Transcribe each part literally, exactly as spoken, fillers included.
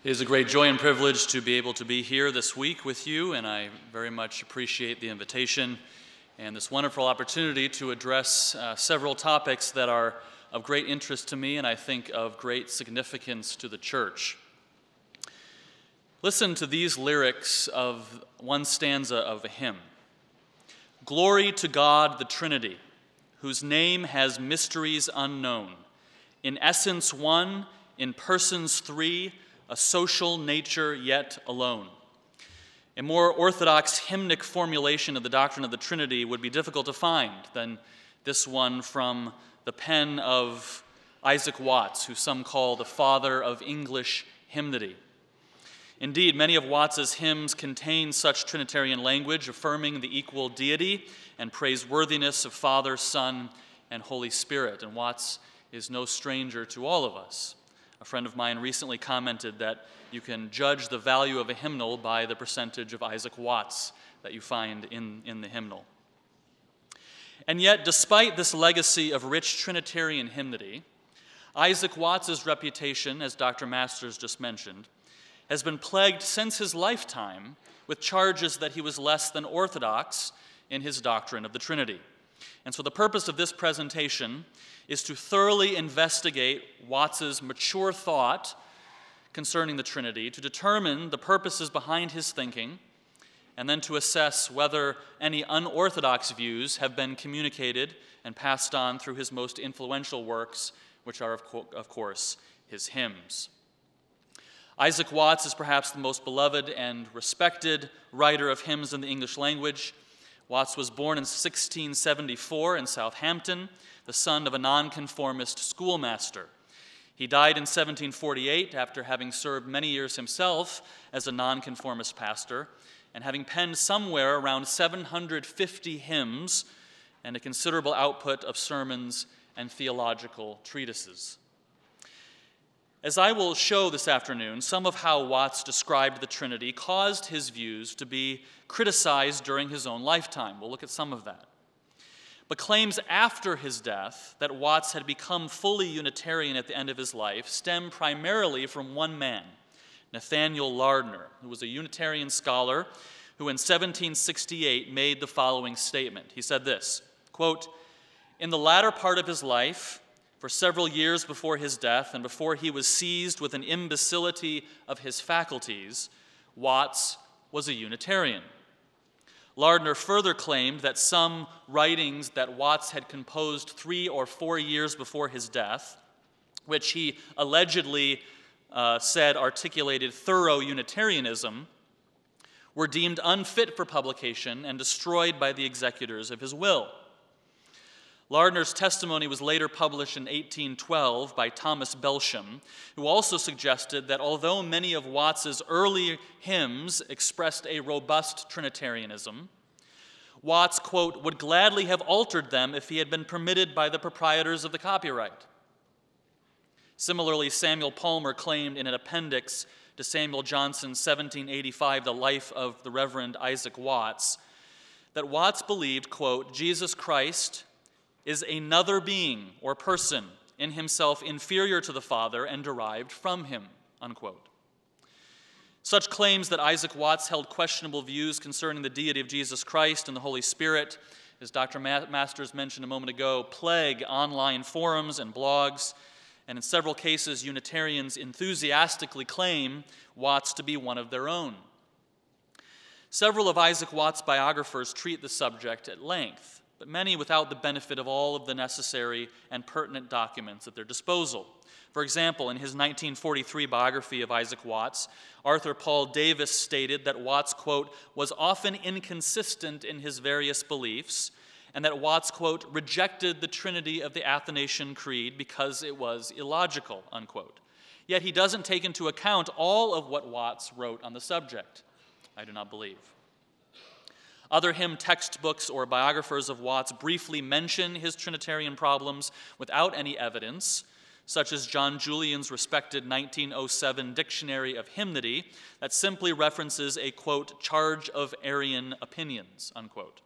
It is a great joy and privilege to be able to be here this week with you, and I very much appreciate the invitation and this wonderful opportunity to address uh, several topics that are of great interest to me and I think of great significance to the church. Listen to these lyrics of one stanza of a hymn. Glory to God, the Trinity, whose name has mysteries unknown, in essence one, in persons three, a social nature yet alone. A more orthodox hymnic formulation of the doctrine of the Trinity would be difficult to find than this one from the pen of Isaac Watts, who some call the father of English hymnody. Indeed, many of Watts's hymns contain such Trinitarian language affirming the equal deity and praiseworthiness of Father, Son, and Holy Spirit, and Watts is no stranger to all of us. A friend of mine recently commented that you can judge the value of a hymnal by the percentage of Isaac Watts that you find in, in the hymnal. And yet, despite this legacy of rich Trinitarian hymnody, Isaac Watts's reputation, as Doctor Masters just mentioned, has been plagued since his lifetime with charges that he was less than orthodox in his doctrine of the Trinity. And so the purpose of this presentation is to thoroughly investigate Watts's mature thought concerning the Trinity, to determine the purposes behind his thinking, and then to assess whether any unorthodox views have been communicated and passed on through his most influential works, which are, of, co- of course, his hymns. Isaac Watts is perhaps the most beloved and respected writer of hymns in the English language. Watts was born in sixteen seventy-four in Southampton, the son of a nonconformist schoolmaster. He died in seventeen forty-eight after having served many years himself as a nonconformist pastor and having penned somewhere around seven hundred fifty hymns and a considerable output of sermons and theological treatises. As I will show this afternoon, some of how Watts described the Trinity caused his views to be criticized during his own lifetime. We'll look at some of that. But claims after his death that Watts had become fully Unitarian at the end of his life stem primarily from one man, Nathaniel Lardner, who was a Unitarian scholar who in seventeen sixty-eight made the following statement. He said this, quote, "In the latter part of his life, for several years before his death and before he was seized with an imbecility of his faculties, Watts was a Unitarian." Lardner further claimed that some writings that Watts had composed three or four years before his death, which he allegedly uh, said articulated thorough Unitarianism, were deemed unfit for publication and destroyed by the executors of his will. Lardner's testimony was later published in eighteen twelve by Thomas Belsham, who also suggested that although many of Watts's early hymns expressed a robust Trinitarianism, Watts, quote, would gladly have altered them if he had been permitted by the proprietors of the copyright. Similarly, Samuel Palmer claimed in an appendix to Samuel Johnson's seventeen eighty-five, The Life of the Reverend Isaac Watts, that Watts believed, quote, Jesus Christ is another being or person in himself inferior to the Father and derived from him, unquote. Such claims that Isaac Watts held questionable views concerning the deity of Jesus Christ and the Holy Spirit, as Doctor Masters mentioned a moment ago, plague online forums and blogs, and in several cases, Unitarians enthusiastically claim Watts to be one of their own. Several of Isaac Watts' biographers treat the subject at length, but many without the benefit of all of the necessary and pertinent documents at their disposal. For example, in his nineteen forty-three biography of Isaac Watts, Arthur Paul Davis stated that Watts, quote, was often inconsistent in his various beliefs, and that Watts, quote, rejected the Trinity of the Athanasian Creed because it was illogical, unquote. Yet he doesn't take into account all of what Watts wrote on the subject, I do not believe. Other hymn textbooks or biographers of Watts briefly mention his Trinitarian problems without any evidence, such as John Julian's respected nineteen oh seven Dictionary of Hymnody that simply references a, quote, charge of Arian opinions, unquote.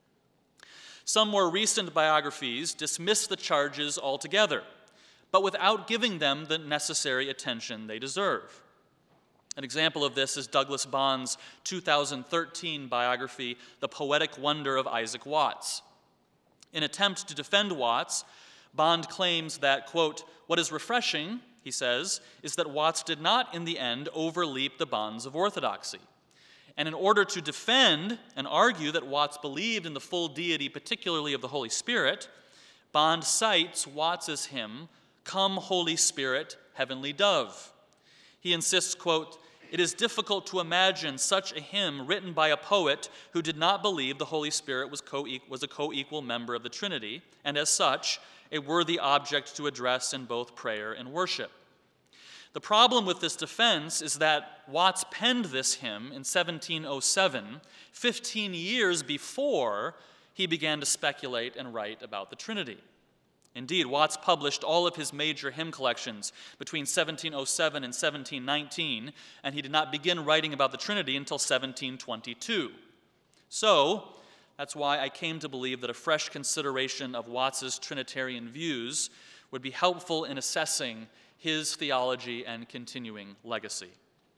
Some more recent biographies dismiss the charges altogether, but without giving them the necessary attention they deserve. An example of this is Douglas Bond's two thousand thirteen biography, The Poetic Wonder of Isaac Watts. In an attempt to defend Watts, Bond claims that, quote, "What is refreshing," he says, "is that Watts did not in the end overleap the bonds of orthodoxy." And in order to defend and argue that Watts believed in the full deity, particularly of the Holy Spirit, Bond cites Watts's hymn, "Come, Holy Spirit, Heavenly Dove." He insists, quote, "It is difficult to imagine such a hymn written by a poet who did not believe the Holy Spirit was, co- was a co-equal member of the Trinity, and as such, a worthy object to address in both prayer and worship." The problem with this defense is that Watts penned this hymn in seventeen oh seven, fifteen years before he began to speculate and write about the Trinity. Indeed, Watts published all of his major hymn collections between seventeen oh seven and seventeen nineteen, and he did not begin writing about the Trinity until seventeen twenty-two. So, that's why I came to believe that a fresh consideration of Watts's Trinitarian views would be helpful in assessing his theology and continuing legacy.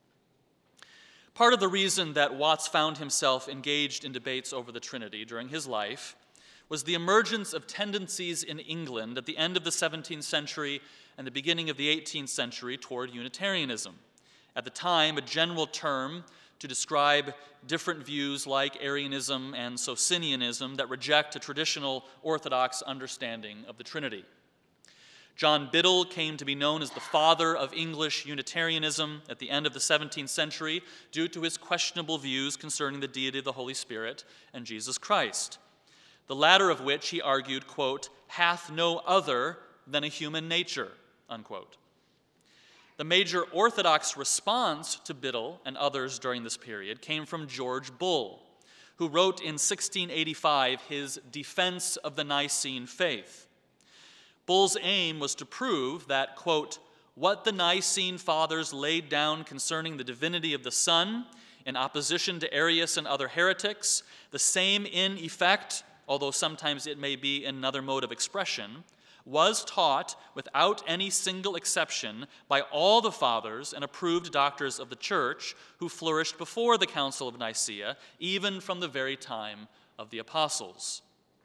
Part of the reason that Watts found himself engaged in debates over the Trinity during his life was the emergence of tendencies in England at the end of the seventeenth century and the beginning of the eighteenth century toward Unitarianism. At the time, a general term to describe different views like Arianism and Socinianism that reject a traditional Orthodox understanding of the Trinity. John Biddle came to be known as the father of English Unitarianism at the end of the seventeenth century due to his questionable views concerning the deity of the Holy Spirit and Jesus Christ, the latter of which he argued, quote, "hath no other than a human nature," unquote. The major Orthodox response to Biddle and others during this period came from George Bull, who wrote in sixteen eighty-five his Defense of the Nicene Faith. Bull's aim was to prove that, quote, "what the Nicene Fathers laid down concerning the divinity of the Son, in opposition to Arius and other heretics, the same in effect, although sometimes it may be in another mode of expression, was taught without any single exception by all the fathers and approved doctors of the Church who flourished before the Council of Nicaea, even from the very time of the apostles."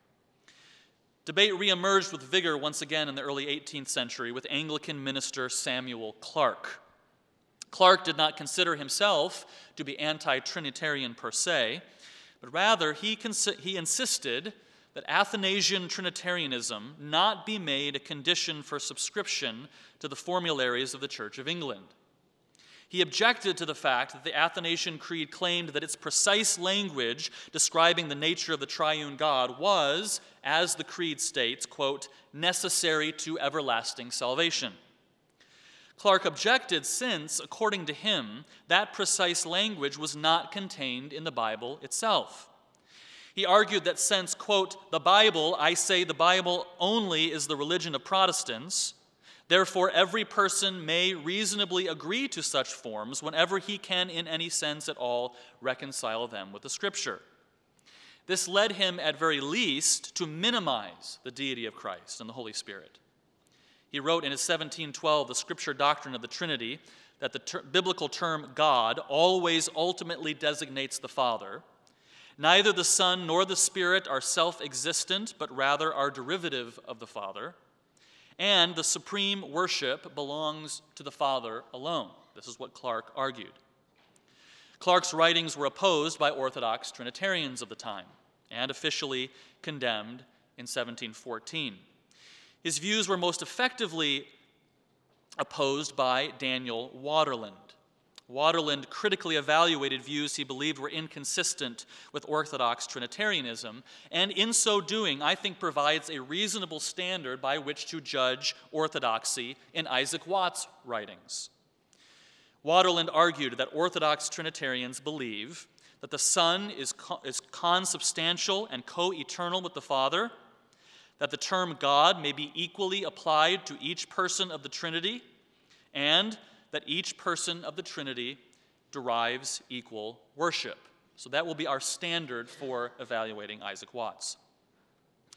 Debate reemerged with vigor once again in the early eighteenth century with Anglican minister Samuel Clarke. Clarke did not consider himself to be anti-Trinitarian per se, but rather he, cons- he insisted that Athanasian Trinitarianism not be made a condition for subscription to the formularies of the Church of England. He objected to the fact that the Athanasian Creed claimed that its precise language describing the nature of the triune God was, as the Creed states, quote, "necessary to everlasting salvation." Clarke objected since, according to him, that precise language was not contained in the Bible itself. He argued that since, quote, "the Bible, I say the Bible only is the religion of Protestants, therefore every person may reasonably agree to such forms whenever he can in any sense at all reconcile them with the Scripture." This led him, at very least, to minimize the deity of Christ and the Holy Spirit. He wrote in his seventeen twelve, The Scripture Doctrine of the Trinity, that the ter- biblical term God always ultimately designates the Father. Neither the Son nor the Spirit are self-existent, but rather are derivative of the Father. And the supreme worship belongs to the Father alone. This is what Clarke argued. Clarke's writings were opposed by Orthodox Trinitarians of the time and officially condemned in seventeen fourteen. His views were most effectively opposed by Daniel Waterland. Waterland critically evaluated views he believed were inconsistent with Orthodox Trinitarianism, and in so doing, I think provides a reasonable standard by which to judge orthodoxy in Isaac Watts' writings. Waterland argued that Orthodox Trinitarians believe that the Son is, co- is consubstantial and co-eternal with the Father, that the term God may be equally applied to each person of the Trinity, and that each person of the Trinity derives equal worship. So that will be our standard for evaluating Isaac Watts.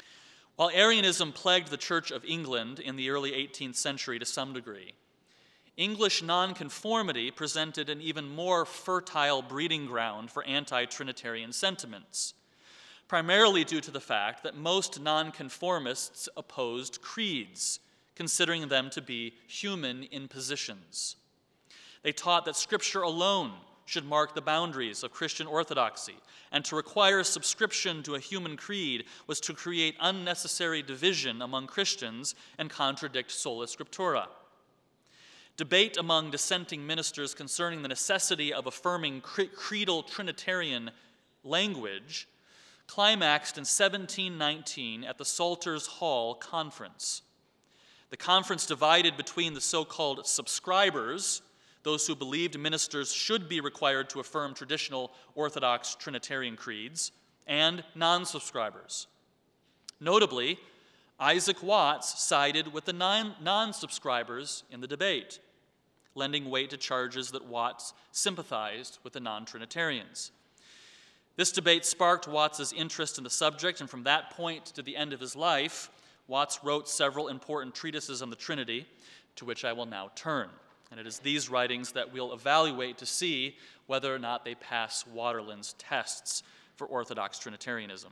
While Arianism plagued the Church of England in the early eighteenth century to some degree, English nonconformity presented an even more fertile breeding ground for anti-Trinitarian sentiments, primarily due to the fact that most nonconformists opposed creeds, considering them to be human impositions. They taught that Scripture alone should mark the boundaries of Christian orthodoxy, and to require subscription to a human creed was to create unnecessary division among Christians and contradict sola scriptura. Debate among dissenting ministers concerning the necessity of affirming creedal Trinitarian language climaxed in seventeen nineteen at the Salters Hall Conference. The conference divided between the so-called subscribers, those who believed ministers should be required to affirm traditional Orthodox Trinitarian creeds, and non-subscribers. Notably, Isaac Watts sided with the non-subscribers in the debate, lending weight to charges that Watts sympathized with the non-Trinitarians. This debate sparked Watts's interest in the subject, and from that point to the end of his life, Watts wrote several important treatises on the Trinity, to which I will now turn. And it is these writings that we'll evaluate to see whether or not they pass Waterland's tests for Orthodox Trinitarianism.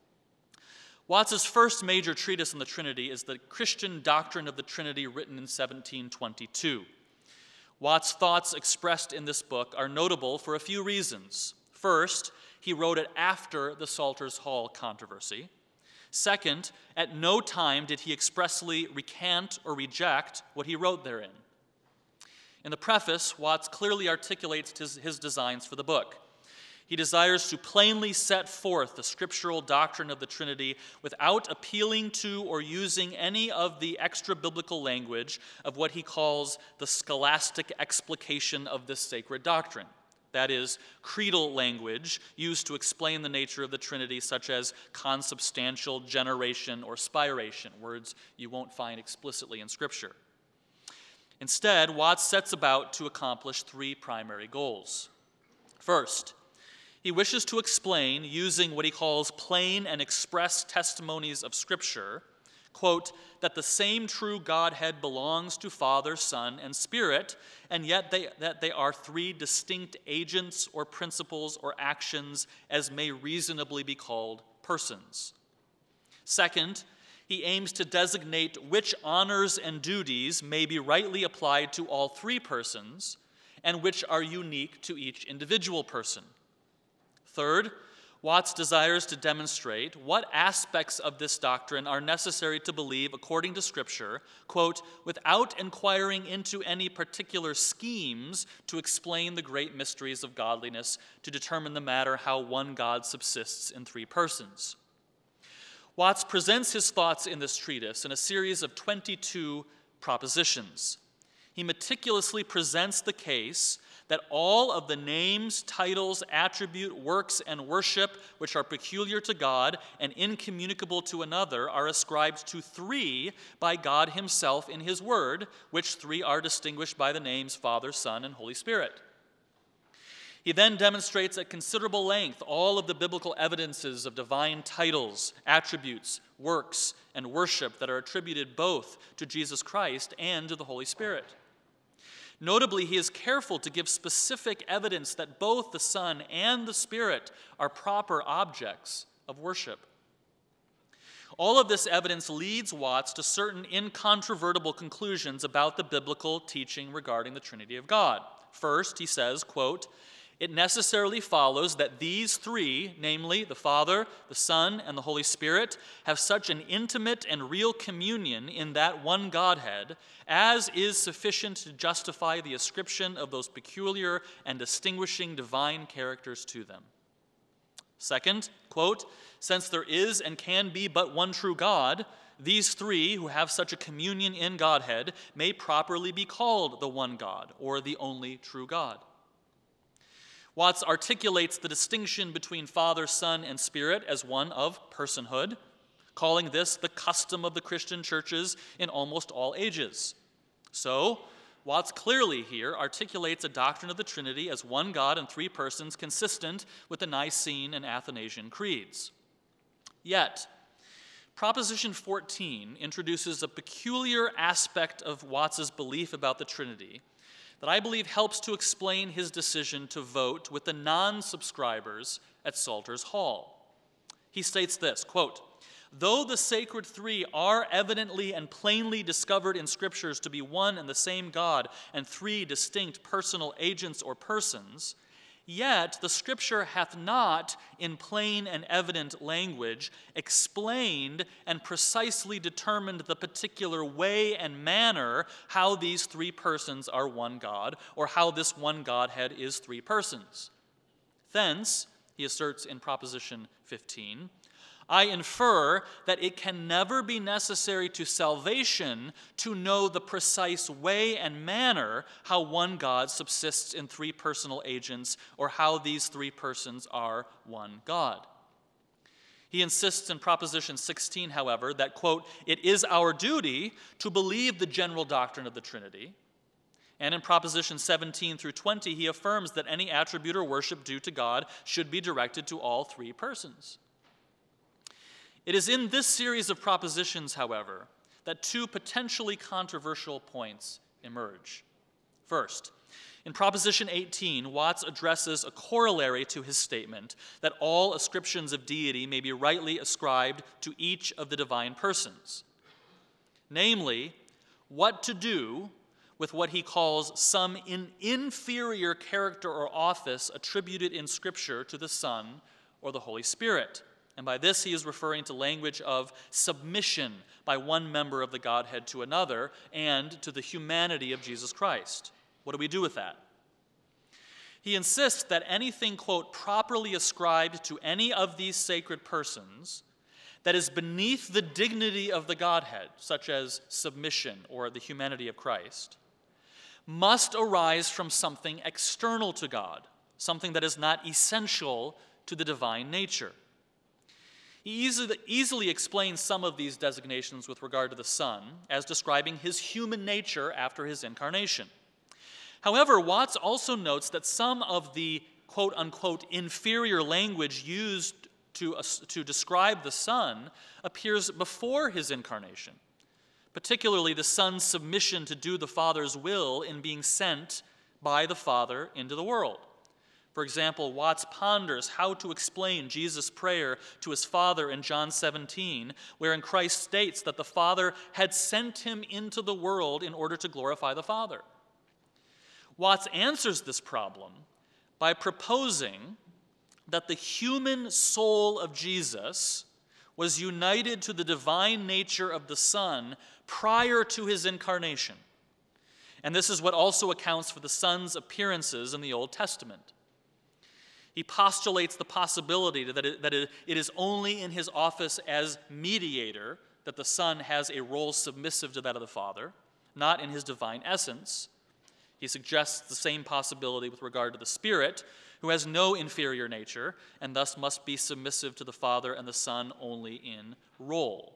Watts's first major treatise on the Trinity is the Christian Doctrine of the Trinity, written in seventeen twenty-two. Watts' thoughts expressed in this book are notable for a few reasons. First, he wrote it after the Salters Hall controversy. Second, at no time did he expressly recant or reject what he wrote therein. In the preface, Watts clearly articulates his, his designs for the book. He desires to plainly set forth the scriptural doctrine of the Trinity without appealing to or using any of the extra-biblical language of what he calls the scholastic explication of this sacred doctrine. That is, creedal language used to explain the nature of the Trinity, such as consubstantial, generation, or spiration, words you won't find explicitly in Scripture. Instead, Watts sets about to accomplish three primary goals. First, he wishes to explain, using what he calls plain and express testimonies of Scripture, quote, that the same true Godhead belongs to Father, Son, and Spirit, and yet they, that they are three distinct agents or principles or actions as may reasonably be called persons. Second, he aims to designate which honors and duties may be rightly applied to all three persons and which are unique to each individual person. Third, Watts desires to demonstrate what aspects of this doctrine are necessary to believe according to Scripture, quote, without inquiring into any particular schemes to explain the great mysteries of godliness, to determine the matter how one God subsists in three persons. Watts presents his thoughts in this treatise in a series of twenty-two propositions. He meticulously presents the case that all of the names, titles, attribute, works, and worship which are peculiar to God and incommunicable to another are ascribed to three by God himself in his word, which three are distinguished by the names Father, Son, and Holy Spirit. He then demonstrates at considerable length all of the biblical evidences of divine titles, attributes, works, and worship that are attributed both to Jesus Christ and to the Holy Spirit. Notably, he is careful to give specific evidence that both the Son and the Spirit are proper objects of worship. All of this evidence leads Watts to certain incontrovertible conclusions about the biblical teaching regarding the Trinity of God. First, he says, quote, it necessarily follows that these three, namely the Father, the Son, and the Holy Spirit, have such an intimate and real communion in that one Godhead as is sufficient to justify the ascription of those peculiar and distinguishing divine characters to them. Second, quote, since there is and can be but one true God, these three who have such a communion in Godhead may properly be called the one God, or the only true God. Watts articulates the distinction between Father, Son, and Spirit as one of personhood, calling this the custom of the Christian churches in almost all ages. So, Watts clearly here articulates a doctrine of the Trinity as one God in three persons consistent with the Nicene and Athanasian creeds. Yet, Proposition fourteen introduces a peculiar aspect of Watts's belief about the Trinity that I believe helps to explain his decision to vote with the non-subscribers at Salters Hall. He states this, quote, "Though the sacred three are evidently and plainly discovered in scriptures to be one and the same God and three distinct personal agents or persons, yet the scripture hath not, in plain and evident language, explained and precisely determined the particular way and manner how these three persons are one God, or how this one Godhead is three persons. Thence," he asserts in Proposition fifteen, "I infer that it can never be necessary to salvation to know the precise way and manner how one God subsists in three personal agents, or how these three persons are one God." He insists in Proposition sixteen, however, that, quote, "It is our duty to believe the general doctrine of the Trinity." And in Proposition seventeen through twenty, he affirms that any attribute or worship due to God should be directed to all three persons. It is in this series of propositions, however, that two potentially controversial points emerge. First, in Proposition eighteen, Watts addresses a corollary to his statement that all ascriptions of deity may be rightly ascribed to each of the divine persons. Namely, what to do with what he calls some in inferior character or office attributed in Scripture to the Son or the Holy Spirit. And by this he is referring to language of submission by one member of the Godhead to another and to the humanity of Jesus Christ. What do we do with that? He insists that anything, quote, "properly ascribed to any of these sacred persons that is beneath the dignity of the Godhead, such as submission or the humanity of Christ, must arise from something external to God, something that is not essential to the divine nature." He easily, easily explains some of these designations with regard to the Son as describing his human nature after his incarnation. However, Watts also notes that some of the quote-unquote inferior language used to, uh, to describe the Son appears before his incarnation, particularly the Son's submission to do the Father's will in being sent by the Father into the world. For example, Watts ponders how to explain Jesus' prayer to his Father in John seventeen, wherein Christ states that the Father had sent him into the world in order to glorify the Father. Watts answers this problem by proposing that the human soul of Jesus was united to the divine nature of the Son prior to his incarnation. And this is what also accounts for the Son's appearances in the Old Testament. He postulates the possibility that it, that it, it is only in his office as mediator that the Son has a role submissive to that of the Father, not in his divine essence. He suggests the same possibility with regard to the Spirit, who has no inferior nature and thus must be submissive to the Father and the Son only in role.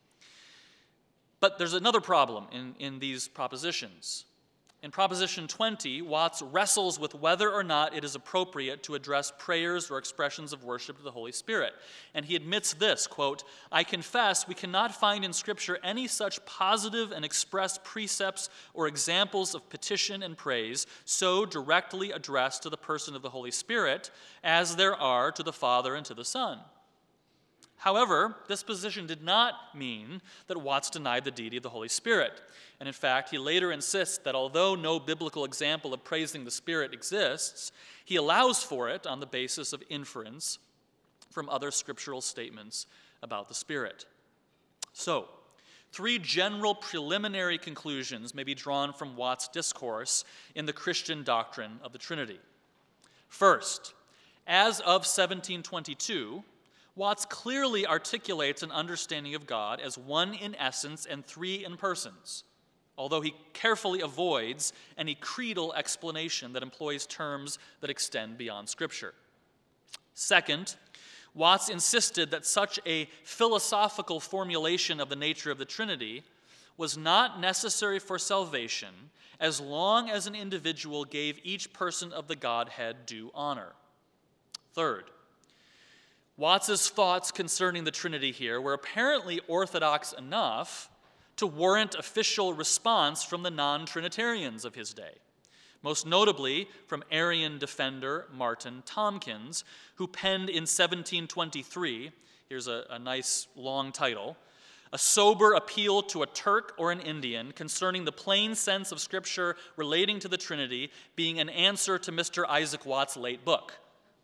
But there's another problem in, in these propositions. In Proposition twenty, Watts wrestles with whether or not it is appropriate to address prayers or expressions of worship to the Holy Spirit. And he admits this, quote, "I confess we cannot find in Scripture any such positive and express precepts or examples of petition and praise so directly addressed to the person of the Holy Spirit as there are to the Father and to the Son." However, this position did not mean that Watts denied the deity of the Holy Spirit. And in fact, he later insists that although no biblical example of praising the Spirit exists, he allows for it on the basis of inference from other scriptural statements about the Spirit. So, three general preliminary conclusions may be drawn from Watts' discourse in the Christian doctrine of the Trinity. First, as of seventeen twenty-two, Watts clearly articulates an understanding of God as one in essence and three in persons, although he carefully avoids any creedal explanation that employs terms that extend beyond Scripture. Second, Watts insisted that such a philosophical formulation of the nature of the Trinity was not necessary for salvation as long as an individual gave each person of the Godhead due honor. Third, Watts's thoughts concerning the Trinity here were apparently orthodox enough to warrant official response from the non-Trinitarians of his day. most notably from Arian defender Martin Tomkins, who penned in seventeen twenty-three, here's a, a nice long title, "A sober appeal to a Turk or an Indian concerning the plain sense of Scripture relating to the Trinity, being an answer to Mister Isaac Watts' late book."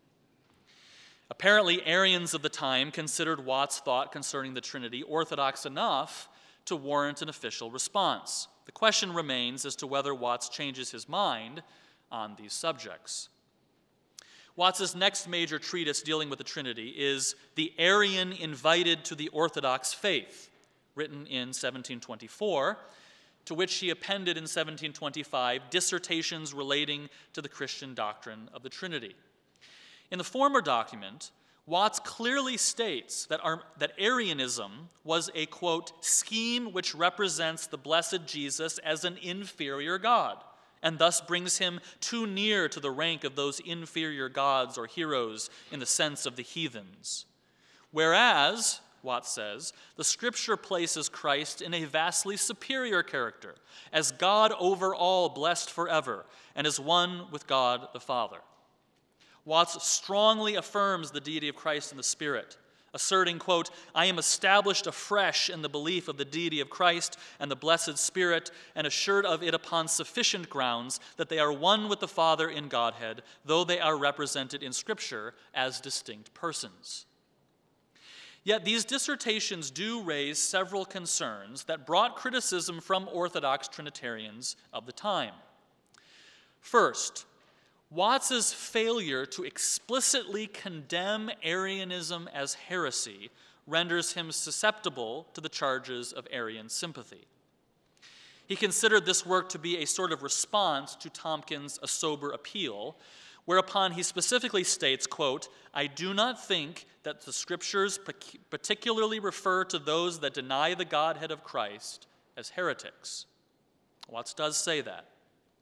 Apparently, Arians of the time considered Watts' thought concerning the Trinity orthodox enough to warrant an official response. The question remains as to whether Watts changes his mind on these subjects. Watts's next major treatise dealing with the Trinity is The Arian Invited to the Orthodox Faith, written in seventeen twenty-four, to which he appended in seventeen twenty-five dissertations relating to the Christian doctrine of the Trinity. In the former document, Watts clearly states that, our, that Arianism was a, quote, scheme which represents the blessed Jesus as an inferior God, and thus brings him too near to the rank of those inferior gods or heroes in the sense of the heathens. Whereas, Watts says, the Scripture places Christ in a vastly superior character, as God over all blessed forever, and as one with God the Father. Watts strongly affirms the deity of Christ in the Spirit, asserting, quote, "I am established afresh in the belief of the deity of Christ and the blessed Spirit, and assured of it upon sufficient grounds that they are one with the Father in Godhead, though they are represented in Scripture as distinct persons." Yet these dissertations do raise several concerns that brought criticism from Orthodox Trinitarians of the time. First, Watts's failure to explicitly condemn Arianism as heresy renders him susceptible to the charges of Arian sympathy. He considered this work to be a sort of response to Tomkins' A Sober Appeal, whereupon he specifically states, quote, "I do not think that the Scriptures particularly refer to those that deny the Godhead of Christ as heretics." Watts does say that.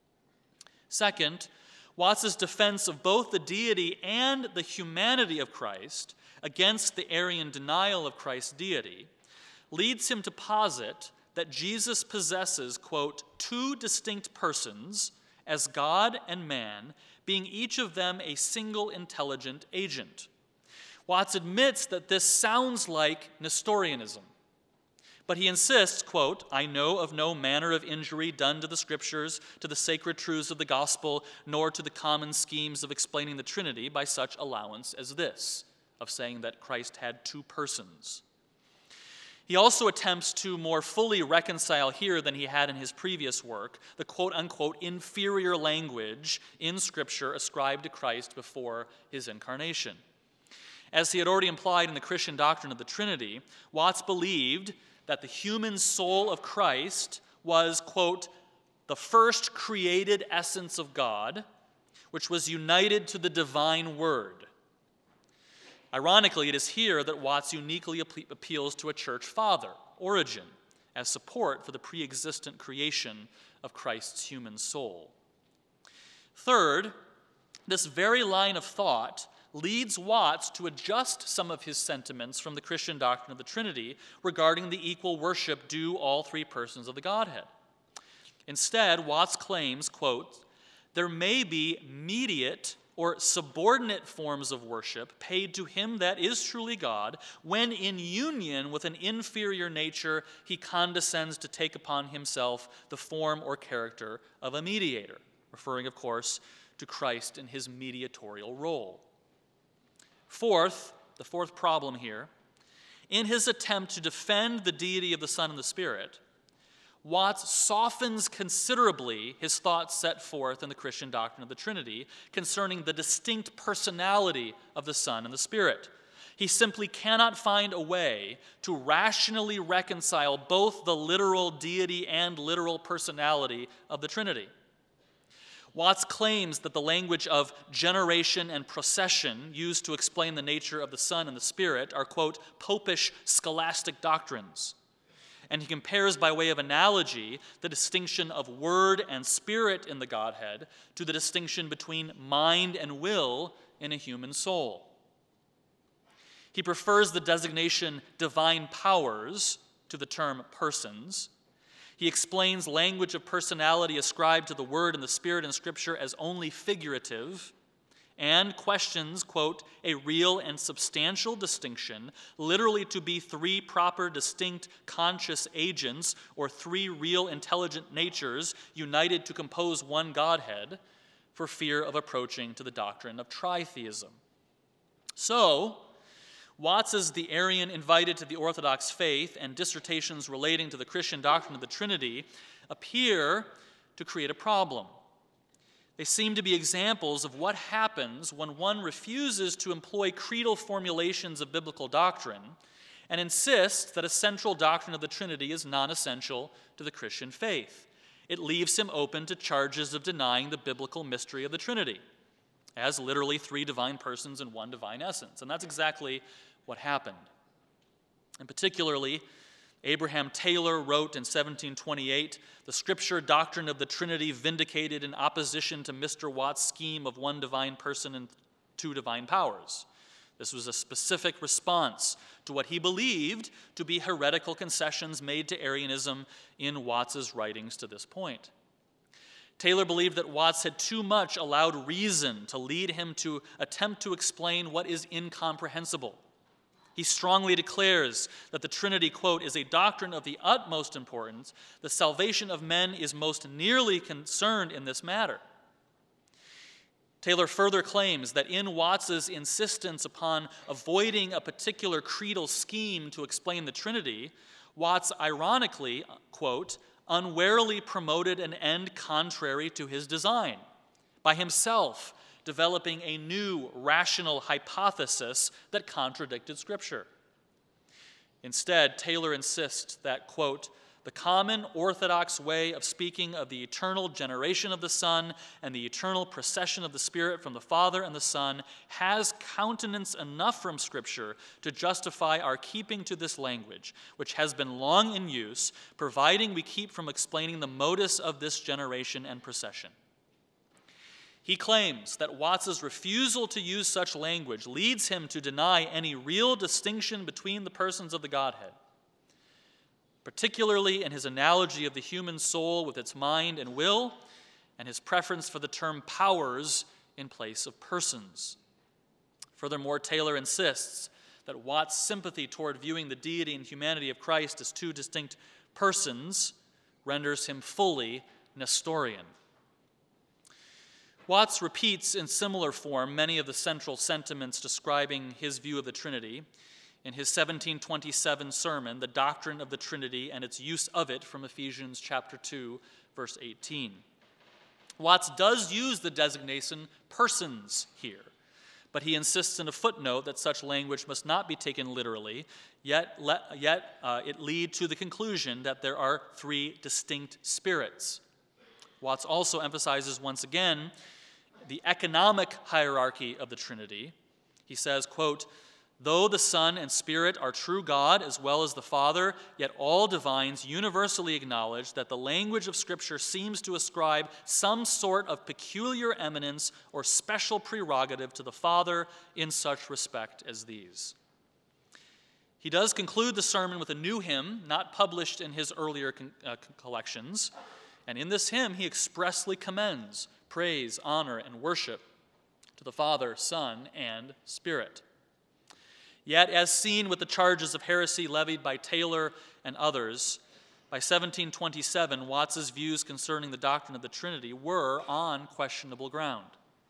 Second, Watts's defense of both the deity and the humanity of Christ against the Arian denial of Christ's deity leads him to posit that Jesus possesses, quote, "two distinct persons as God and man, being each of them a single intelligent agent." Watts admits that this sounds like Nestorianism, but he insists, quote, "I know of no manner of injury done to the Scriptures, to the sacred truths of the gospel, nor to the common schemes of explaining the Trinity by such allowance as this," of saying that Christ had two persons. He also attempts to more fully reconcile here than he had in his previous work the quote-unquote inferior language in Scripture ascribed to Christ before his incarnation. As he had already implied in the Christian doctrine of the Trinity, Watts believed that the human soul of Christ was, quote, "the first created essence of God, which was united to the divine word." Ironically, it is here that Watts uniquely appeals to a church father, Origen, as support for the pre-existent creation of Christ's human soul. Third, this very line of thought leads Watts to adjust some of his sentiments from the Christian doctrine of the Trinity regarding the equal worship due all three persons of the Godhead. Instead, Watts claims, quote, "there may be mediate or subordinate forms of worship paid to him that is truly God, when in union with an inferior nature he condescends to take upon himself the form or character of a mediator," referring, of course, to Christ in his mediatorial role. Fourth, the fourth problem here, in his attempt to defend the deity of the Son and the Spirit, Watts softens considerably his thoughts set forth in the Christian doctrine of the Trinity concerning the distinct personality of the Son and the Spirit. He simply cannot find a way to rationally reconcile both the literal deity and literal personality of the Trinity. Watts claims that the language of generation and procession used to explain the nature of the Son and the Spirit are, quote, "popish scholastic doctrines." And he compares by way of analogy the distinction of word and spirit in the Godhead to the distinction between mind and will in a human soul. He prefers the designation divine powers to the term persons. He explains language of personality ascribed to the Word and the Spirit in Scripture as only figurative, and questions, quote, a real and substantial distinction, literally to be three proper, distinct, conscious agents, or three real intelligent natures united to compose one Godhead, for fear of approaching to the doctrine of tritheism. So, Watts, as the Arian invited to the Orthodox faith, and dissertations relating to the Christian doctrine of the Trinity appear to create a problem. They seem to be examples of what happens when one refuses to employ creedal formulations of biblical doctrine and insists that a central doctrine of the Trinity is non-essential to the Christian faith. It leaves him open to charges of denying the biblical mystery of the Trinity as literally three divine persons and one divine essence. And that's exactly what happened. And particularly, Abraham Taylor wrote in seventeen twenty-eight, "The Scripture doctrine of the Trinity vindicated in opposition to Mister Watts' scheme of one divine person and two divine powers." This was a specific response to what he believed to be heretical concessions made to Arianism in Watts's writings to this point. Taylor believed that Watts had too much allowed reason to lead him to attempt to explain what is incomprehensible. He strongly declares that the Trinity, quote, is a doctrine of the utmost importance. The salvation of men is most nearly concerned in this matter. Taylor further claims that in Watts's insistence upon avoiding a particular creedal scheme to explain the Trinity, Watts ironically, quote, unwarily promoted an end contrary to his design by himself developing a new rational hypothesis that contradicted Scripture. Instead, Taylor insists that, quote, the common orthodox way of speaking of the eternal generation of the Son and the eternal procession of the Spirit from the Father and the Son has countenance enough from Scripture to justify our keeping to this language, which has been long in use, providing we keep from explaining the modus of this generation and procession. He claims that Watts's refusal to use such language leads him to deny any real distinction between the persons of the Godhead, particularly in his analogy of the human soul with its mind and will, and his preference for the term powers in place of persons. Furthermore, Taylor insists that Watts' sympathy toward viewing the deity and humanity of Christ as two distinct persons renders him fully Nestorian. Watts repeats in similar form many of the central sentiments describing his view of the Trinity in his seventeen twenty-seven sermon, The Doctrine of the Trinity and Its Use of It, from Ephesians chapter two, verse eighteen. Watts does use the designation persons here, but he insists in a footnote that such language must not be taken literally, yet, let, yet uh, it lead to the conclusion that there are three distinct spirits. Watts also emphasizes once again the economic hierarchy of the Trinity. He says, quote, though the Son and Spirit are true God as well as the Father, yet all divines universally acknowledge that the language of Scripture seems to ascribe some sort of peculiar eminence or special prerogative to the Father in such respect as these. He does conclude the sermon with a new hymn, not published in his earlier con- uh, collections, and in this hymn he expressly commends praise, honor, and worship to the Father, Son, and Spirit. Yet, as seen with the charges of heresy levied by Taylor and others, by seventeen twenty-seven, Watts's views concerning the doctrine of the Trinity were on questionable ground.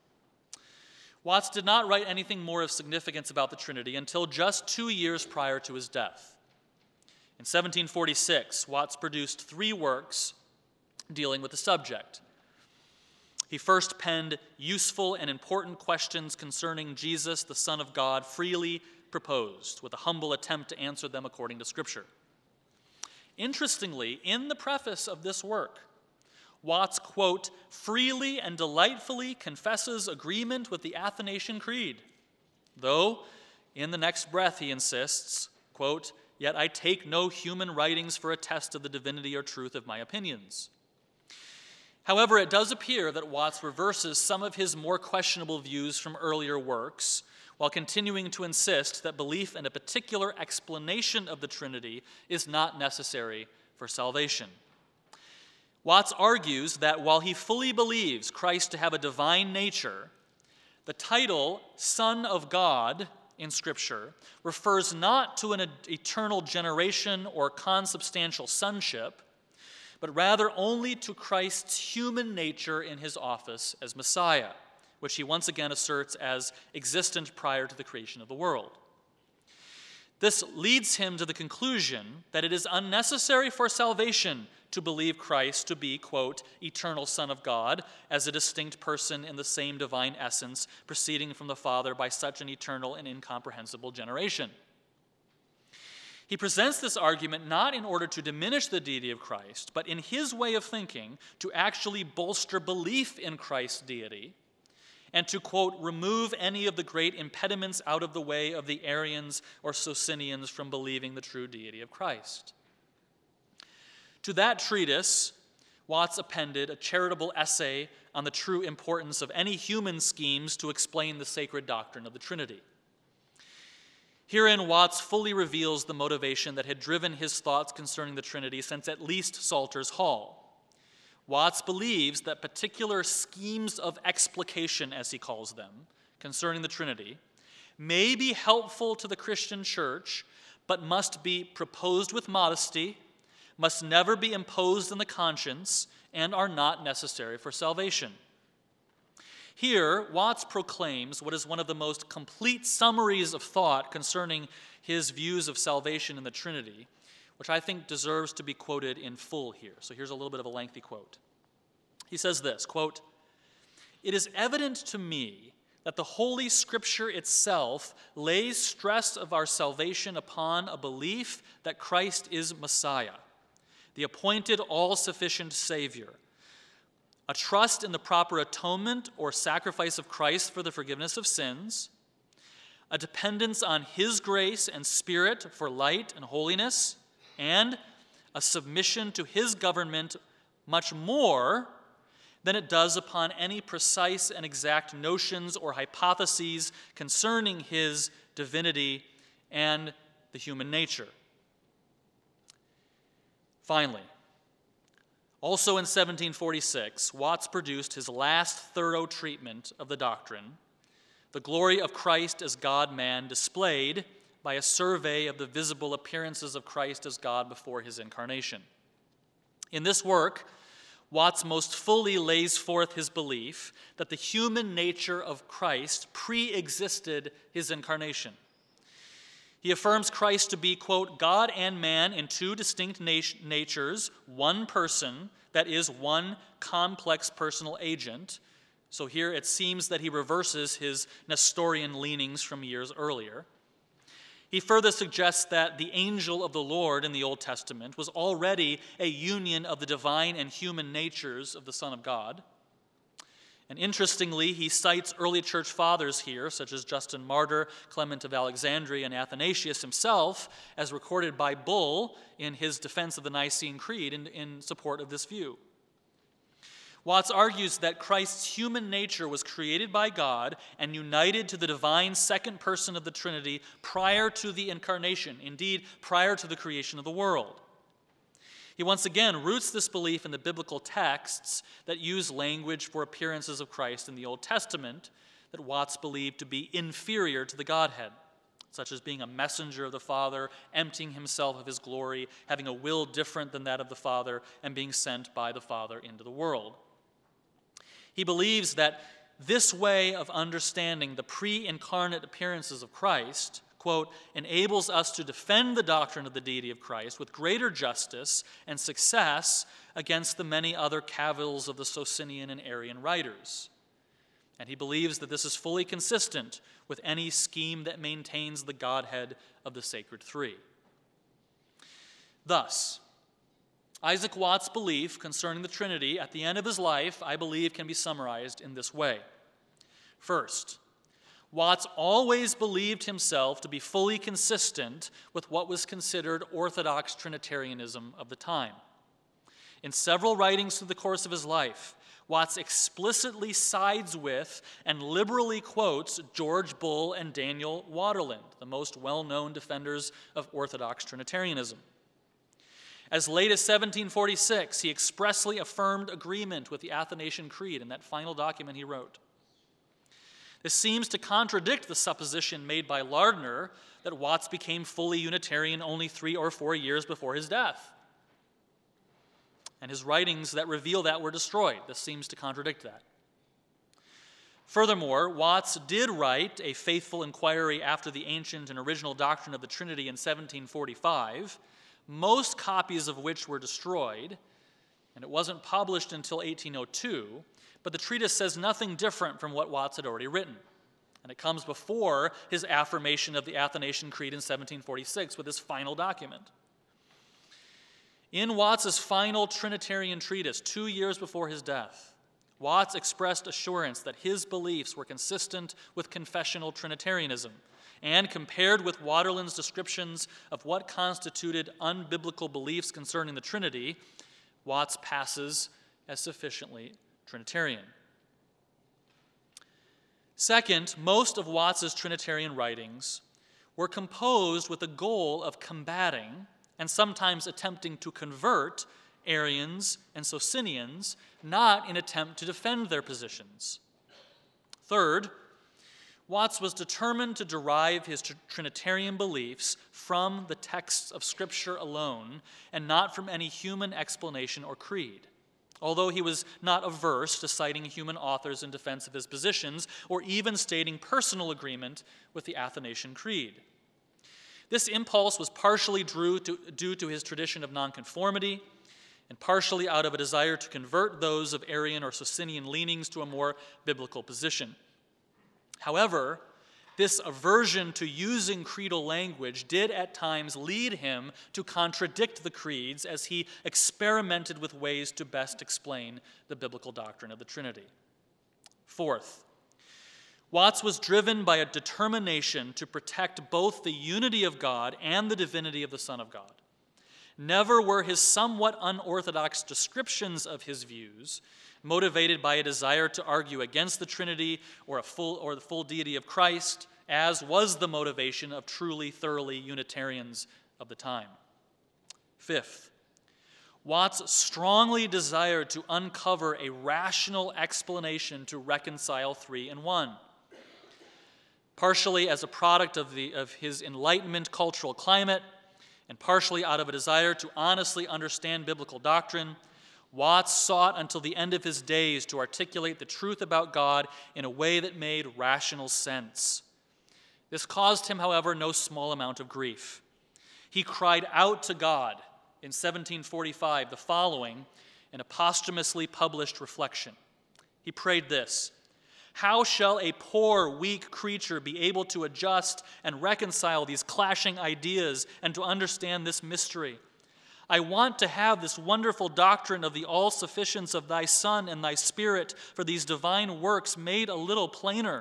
Watts did not write anything more of significance about the Trinity until just two years prior to his death. In seventeen forty-six, Watts produced three works dealing with the subject. He first penned useful and important questions concerning Jesus, the Son of God, freely proposed, with a humble attempt to answer them according to Scripture. Interestingly, in the preface of this work, Watts, quote, freely and delightfully confesses agreement with the Athanasian Creed, though in the next breath he insists, quote, yet I take no human writings for a test of the divinity or truth of my opinions. However, it does appear that Watts reverses some of his more questionable views from earlier works, while continuing to insist that belief in a particular explanation of the Trinity is not necessary for salvation. Watts argues that while he fully believes Christ to have a divine nature, the title Son of God in Scripture refers not to an eternal generation or consubstantial sonship, but rather only to Christ's human nature in his office as Messiah, which he once again asserts as existent prior to the creation of the world. This leads him to the conclusion that it is unnecessary for salvation to believe Christ to be, quote, eternal Son of God, as a distinct person in the same divine essence, proceeding from the Father by such an eternal and incomprehensible generation. He presents this argument not in order to diminish the deity of Christ, but in his way of thinking to actually bolster belief in Christ's deity, and to, quote, remove any of the great impediments out of the way of the Arians or Socinians from believing the true deity of Christ. To that treatise, Watts appended a charitable essay on the true importance of any human schemes to explain the sacred doctrine of the Trinity. Herein, Watts fully reveals the motivation that had driven his thoughts concerning the Trinity since at least Salter's Hall. Watts believes that particular schemes of explication, as he calls them, concerning the Trinity, may be helpful to the Christian church, but must be proposed with modesty, must never be imposed on the conscience, and are not necessary for salvation. Here, Watts proclaims what is one of the most complete summaries of thought concerning his views of salvation in the Trinity, which I think deserves to be quoted in full here. So here's a little bit of a lengthy quote. He says this, quote, "It is evident to me that the Holy Scripture itself lays stress of our salvation upon a belief that Christ is Messiah, the appointed all-sufficient Savior, a trust in the proper atonement or sacrifice of Christ for the forgiveness of sins, a dependence on his grace and Spirit for light and holiness, and a submission to his government much more than it does upon any precise and exact notions or hypotheses concerning his divinity and the human nature." Finally, also in seventeen forty-six, Watts produced his last thorough treatment of the doctrine, The Glory of Christ as God-Man Displayed by a Survey of the Visible Appearances of Christ as God Before His Incarnation. In this work, Watts most fully lays forth his belief that the human nature of Christ pre-existed his incarnation. He affirms Christ to be, quote, God and man in two distinct nat- natures, one person, that is, one complex personal agent. So here it seems that he reverses his Nestorian leanings from years earlier. He further suggests that the angel of the Lord in the Old Testament was already a union of the divine and human natures of the Son of God. And interestingly, he cites early church fathers here, such as Justin Martyr, Clement of Alexandria, and Athanasius himself, as recorded by Bull in his defense of the Nicene Creed in, in support of this view. Watts argues that Christ's human nature was created by God and united to the divine second person of the Trinity prior to the incarnation, indeed, prior to the creation of the world. He once again roots this belief in the biblical texts that use language for appearances of Christ in the Old Testament that Watts believed to be inferior to the Godhead, such as being a messenger of the Father, emptying himself of his glory, having a will different than that of the Father, and being sent by the Father into the world. He believes that this way of understanding the pre-incarnate appearances of Christ, quote, enables us to defend the doctrine of the deity of Christ with greater justice and success against the many other cavils of the Socinian and Arian writers. And he believes that this is fully consistent with any scheme that maintains the Godhead of the Sacred Three. Thus, Isaac Watts' belief concerning the Trinity at the end of his life, I believe, can be summarized in this way. First, Watts always believed himself to be fully consistent with what was considered Orthodox Trinitarianism of the time. In several writings through the course of his life, Watts explicitly sides with and liberally quotes George Bull and Daniel Waterland, the most well-known defenders of Orthodox Trinitarianism. As late as seventeen forty-six, he expressly affirmed agreement with the Athanasian Creed in that final document he wrote. This seems to contradict the supposition made by Lardner that Watts became fully Unitarian only three or four years before his death. And his writings that reveal that were destroyed. This seems to contradict that. Furthermore, Watts did write a faithful inquiry after the ancient and original doctrine of the Trinity in seventeen forty-five, most copies of which were destroyed, and it wasn't published until eighteen oh two, but the treatise says nothing different from what Watts had already written. And it comes before his affirmation of the Athanasian Creed in seventeen forty-six with his final document. In Watts's final Trinitarian treatise, two years before his death, Watts expressed assurance that his beliefs were consistent with confessional Trinitarianism, and compared with Waterland's descriptions of what constituted unbiblical beliefs concerning the Trinity, Watts passes as sufficiently Trinitarian. Second, most of Watts's Trinitarian writings were composed with the goal of combating and sometimes attempting to convert Arians and Socinians, not in attempt to defend their positions. Third, Watts was determined to derive his tr- Trinitarian beliefs from the texts of Scripture alone and not from any human explanation or creed, although he was not averse to citing human authors in defense of his positions or even stating personal agreement with the Athanasian Creed. This impulse was partially due to, due to his tradition of nonconformity, and partially out of a desire to convert those of Arian or Socinian leanings to a more biblical position. However, this aversion to using creedal language did at times lead him to contradict the creeds as he experimented with ways to best explain the biblical doctrine of the Trinity. Fourth, Watts was driven by a determination to protect both the unity of God and the divinity of the Son of God. Never were his somewhat unorthodox descriptions of his views motivated by a desire to argue against the Trinity or a full or the full deity of Christ, as was the motivation of truly, thoroughly Unitarians of the time. Fifth, Watts strongly desired to uncover a rational explanation to reconcile three in one. Partially as a product of, the, of his Enlightenment cultural climate, and partially out of a desire to honestly understand biblical doctrine, Watts sought until the end of his days to articulate the truth about God in a way that made rational sense. This caused him, however, no small amount of grief. He cried out to God in seventeen forty-five the following in a posthumously published reflection. He prayed this: "How shall a poor, weak creature be able to adjust and reconcile these clashing ideas and to understand this mystery? I want to have this wonderful doctrine of the all-sufficiency of thy Son and thy Spirit for these divine works made a little plainer.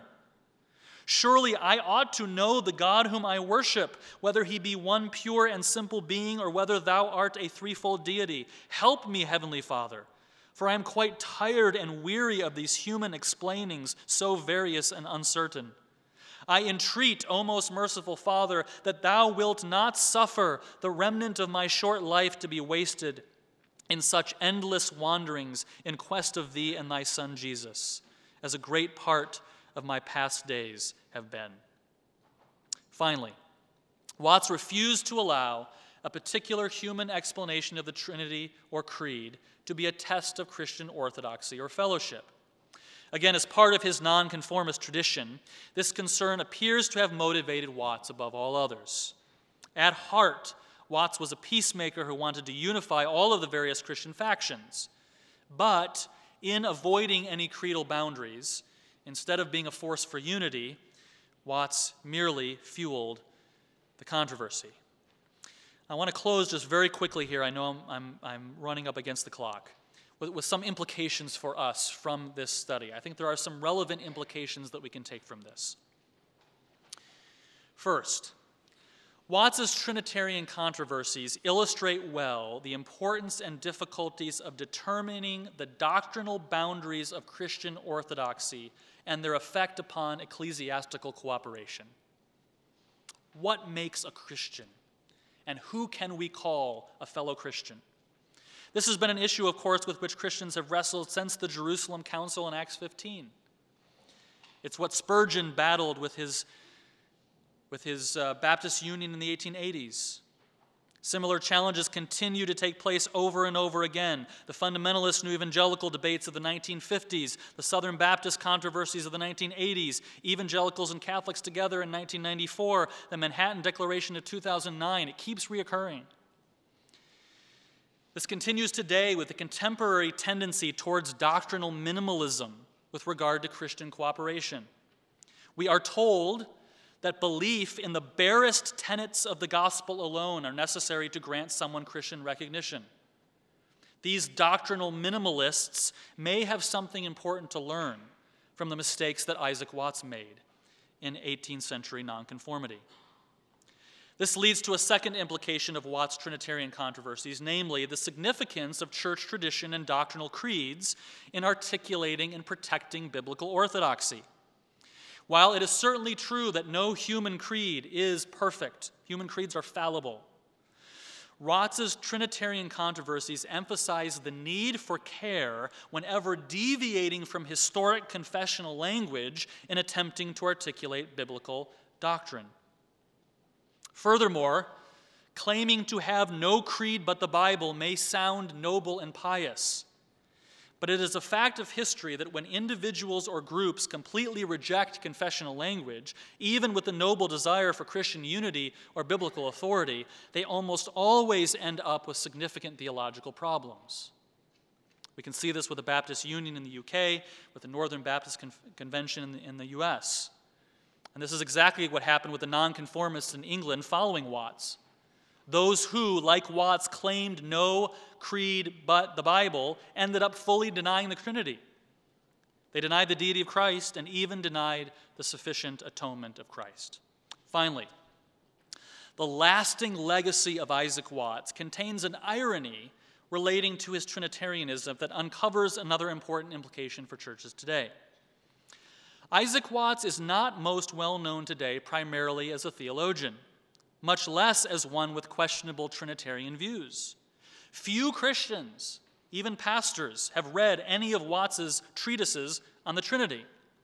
Surely I ought to know the God whom I worship, whether he be one pure and simple being or whether thou art a threefold deity. Help me, Heavenly Father, for I am quite tired and weary of these human explainings, so various and uncertain. I entreat, O most merciful Father, that thou wilt not suffer the remnant of my short life to be wasted in such endless wanderings in quest of thee and thy Son Jesus, as a great part of my past days have been." Finally, Watts refused to allow a particular human explanation of the Trinity or Creed to be a test of Christian orthodoxy or fellowship. Again, as part of his nonconformist tradition, this concern appears to have motivated Watts above all others. At heart, Watts was a peacemaker who wanted to unify all of the various Christian factions. But in avoiding any creedal boundaries, instead of being a force for unity, Watts merely fueled the controversy. I want to close just very quickly here. I know I'm, I'm, I'm running up against the clock. With, with some implications for us from this study. I think there are some relevant implications that we can take from this. First, Watts's Trinitarian controversies illustrate well the importance and difficulties of determining the doctrinal boundaries of Christian orthodoxy and their effect upon ecclesiastical cooperation. What makes a Christian? And who can we call a fellow Christian? This has been an issue, of course, with which Christians have wrestled since the Jerusalem Council in Acts fifteen. It's what Spurgeon battled with his, with his uh, Baptist Union in the eighteen eighties. Similar challenges continue to take place over and over again. The fundamentalist and evangelical debates of the nineteen fifties, the Southern Baptist controversies of the nineteen eighties, evangelicals and Catholics together in nineteen ninety-four, the Manhattan Declaration of two thousand nine. It keeps reoccurring. This continues today with the contemporary tendency towards doctrinal minimalism with regard to Christian cooperation. We are told that belief in the barest tenets of the gospel alone are necessary to grant someone Christian recognition. These doctrinal minimalists may have something important to learn from the mistakes that Isaac Watts made in eighteenth century nonconformity. This leads to a second implication of Watts' Trinitarian controversies, namely the significance of church tradition and doctrinal creeds in articulating and protecting biblical orthodoxy. While it is certainly true that no human creed is perfect, human creeds are fallible, Watts' Trinitarian controversies emphasize the need for care whenever deviating from historic confessional language in attempting to articulate biblical doctrine. Furthermore, claiming to have no creed but the Bible may sound noble and pious, but it is a fact of history that when individuals or groups completely reject confessional language, even with the noble desire for Christian unity or biblical authority, they almost always end up with significant theological problems. We can see this with the Baptist Union in the U K, with the Northern Baptist Con- Convention in the, in the U S And this is exactly what happened with the nonconformists in England following Watts. Those who, like Watts, claimed no creed but the Bible ended up fully denying the Trinity. They denied the deity of Christ and even denied the sufficient atonement of Christ. Finally, the lasting legacy of Isaac Watts contains an irony relating to his Trinitarianism that uncovers another important implication for churches today. Isaac Watts is not most well known today primarily as a theologian, much less as one with questionable Trinitarian views. Few Christians, even pastors, have read any of Watts's treatises on the Trinity.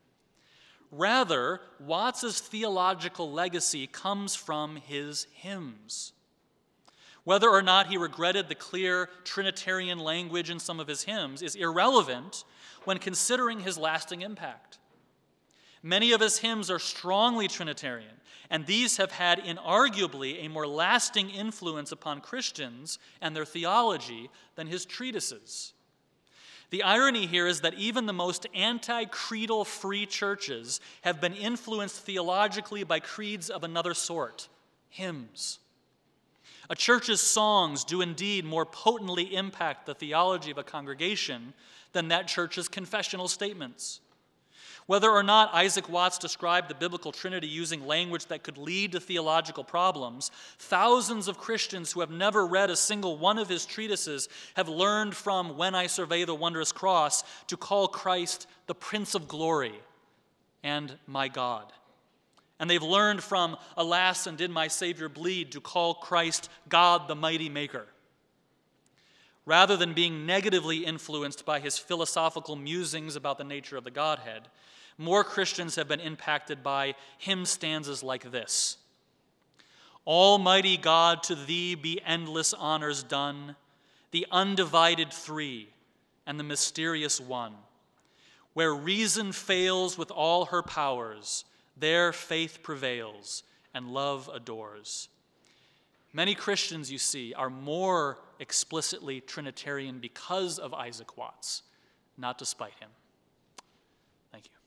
Rather, Watts's theological legacy comes from his hymns. Whether or not he regretted the clear Trinitarian language in some of his hymns is irrelevant when considering his lasting impact. Many of his hymns are strongly Trinitarian, and these have had inarguably a more lasting influence upon Christians and their theology than his treatises. The irony here is that even the most anti-creedal free churches have been influenced theologically by creeds of another sort, hymns. A church's songs do indeed more potently impact the theology of a congregation than that church's confessional statements. Whether or not Isaac Watts described the biblical Trinity using language that could lead to theological problems, thousands of Christians who have never read a single one of his treatises have learned from When I Survey the Wondrous Cross to call Christ the Prince of Glory and my God. And they've learned from Alas, and Did My Savior Bleed to call Christ God the Mighty Maker. Rather than being negatively influenced by his philosophical musings about the nature of the Godhead, more Christians have been impacted by hymn stanzas like this. Almighty God, to thee be endless honors done, the undivided three and the mysterious one. Where reason fails with all her powers, there faith prevails and love adores. Many Christians, you see, are more explicitly Trinitarian because of Isaac Watts, not despite him. Thank you.